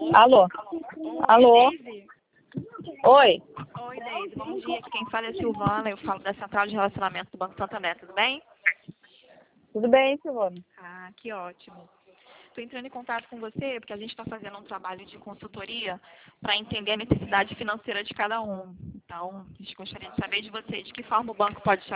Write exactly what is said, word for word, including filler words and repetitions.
Alô? Oi, Alô? Deise. Oi? Oi, Deise. Bom dia. Aqui quem fala é a Silvana. Eu falo da Central de Relacionamento do Banco Santander. Tudo bem? Tudo bem, Silvana? Ah, que ótimo. Estou entrando em contato com você porque a gente está fazendo um trabalho de consultoria para entender a necessidade financeira de cada um. Então, a gente gostaria de saber de você de que forma o banco pode te